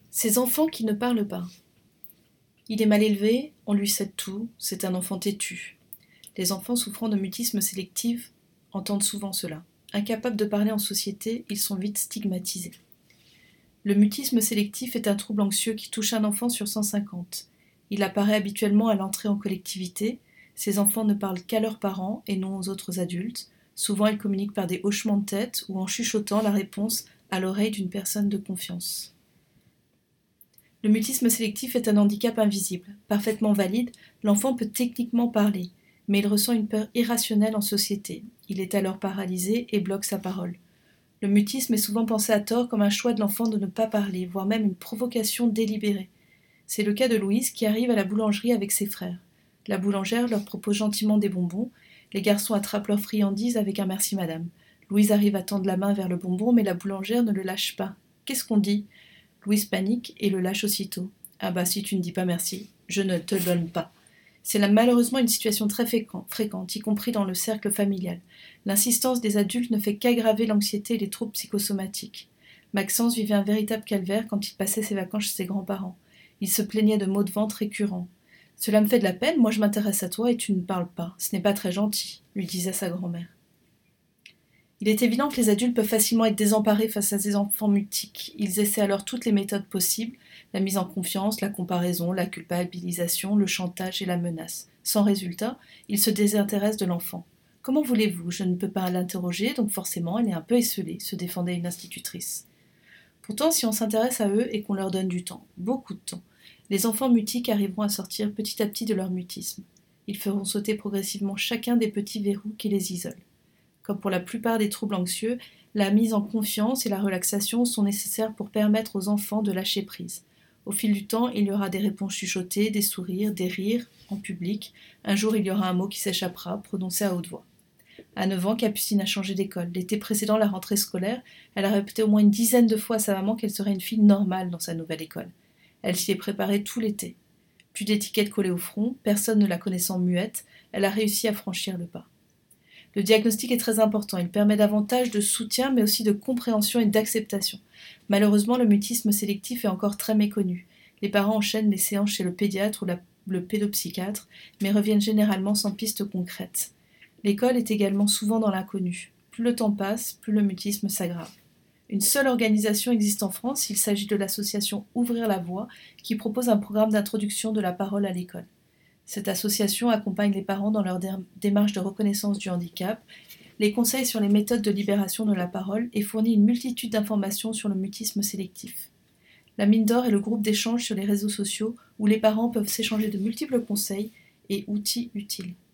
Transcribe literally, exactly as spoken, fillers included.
Ces enfants qui ne parlent pas. Il est mal élevé, on lui cède tout, c'est un enfant têtu. Les enfants souffrant de mutisme sélectif entendent souvent cela. Incapables de parler en société, ils sont vite stigmatisés. Le mutisme sélectif est un trouble anxieux qui touche un enfant sur cent cinquante. Il apparaît habituellement à l'entrée en collectivité. Ces enfants ne parlent qu'à leurs parents et non aux autres adultes. Souvent, ils communiquent par des hochements de tête ou en chuchotant la réponse à l'oreille d'une personne de confiance. Le mutisme sélectif est un handicap invisible. Parfaitement valide, l'enfant peut techniquement parler, mais il ressent une peur irrationnelle en société. Il est alors paralysé et bloque sa parole. Le mutisme est souvent pensé à tort comme un choix de l'enfant de ne pas parler, voire même une provocation délibérée. C'est le cas de Louise qui arrive à la boulangerie avec ses frères. La boulangère leur propose gentiment des bonbons. Les garçons attrapent leurs friandises avec un merci madame. Louise arrive à tendre la main vers le bonbon, mais la boulangère ne le lâche pas. Qu'est-ce qu'on dit ? Louise panique et le lâche aussitôt. Ah bah si tu ne dis pas merci, je ne te donne pas. C'est là malheureusement une situation très fréquente, y compris dans le cercle familial. L'insistance des adultes ne fait qu'aggraver l'anxiété et les troubles psychosomatiques. Maxence vivait un véritable calvaire quand il passait ses vacances chez ses grands-parents. Il se plaignait de maux de ventre récurrents. « Cela me fait de la peine, moi je m'intéresse à toi et tu ne parles pas. Ce n'est pas très gentil, » lui disait sa grand-mère. Il est évident que les adultes peuvent facilement être désemparés face à ces enfants mutiques. Ils essaient alors toutes les méthodes possibles, la mise en confiance, la comparaison, la culpabilisation, le chantage et la menace. Sans résultat, ils se désintéressent de l'enfant. « Comment voulez-vous ? Je ne peux pas l'interroger, donc forcément elle est un peu esseulée », se défendait une institutrice. Pourtant, si on s'intéresse à eux et qu'on leur donne du temps, beaucoup de temps, les enfants mutiques arriveront à sortir petit à petit de leur mutisme. Ils feront sauter progressivement chacun des petits verrous qui les isolent. Comme pour la plupart des troubles anxieux, la mise en confiance et la relaxation sont nécessaires pour permettre aux enfants de lâcher prise. Au fil du temps, il y aura des réponses chuchotées, des sourires, des rires en public. Un jour, il y aura un mot qui s'échappera, prononcé à haute voix. À neuf ans, Capucine a changé d'école. L'été précédent la rentrée scolaire, elle a répété au moins une dizaine de fois à sa maman qu'elle serait une fille normale dans sa nouvelle école. Elle s'y est préparée tout l'été. Plus d'étiquettes collées au front, personne ne la connaissant muette, elle a réussi à franchir le pas. Le diagnostic est très important, il permet davantage de soutien mais aussi de compréhension et d'acceptation. Malheureusement, le mutisme sélectif est encore très méconnu. Les parents enchaînent les séances chez le pédiatre ou la, le pédopsychiatre, mais reviennent généralement sans piste concrète. L'école est également souvent dans l'inconnu. Plus le temps passe, plus le mutisme s'aggrave. Une seule organisation existe en France, il s'agit de l'association Ouvrir la Voie, qui propose un programme d'introduction de la parole à l'école. Cette association accompagne les parents dans leur démarche de reconnaissance du handicap, les conseille sur les méthodes de libération de la parole et fournit une multitude d'informations sur le mutisme sélectif. La mine d'or est le groupe d'échange sur les réseaux sociaux où les parents peuvent s'échanger de multiples conseils et outils utiles.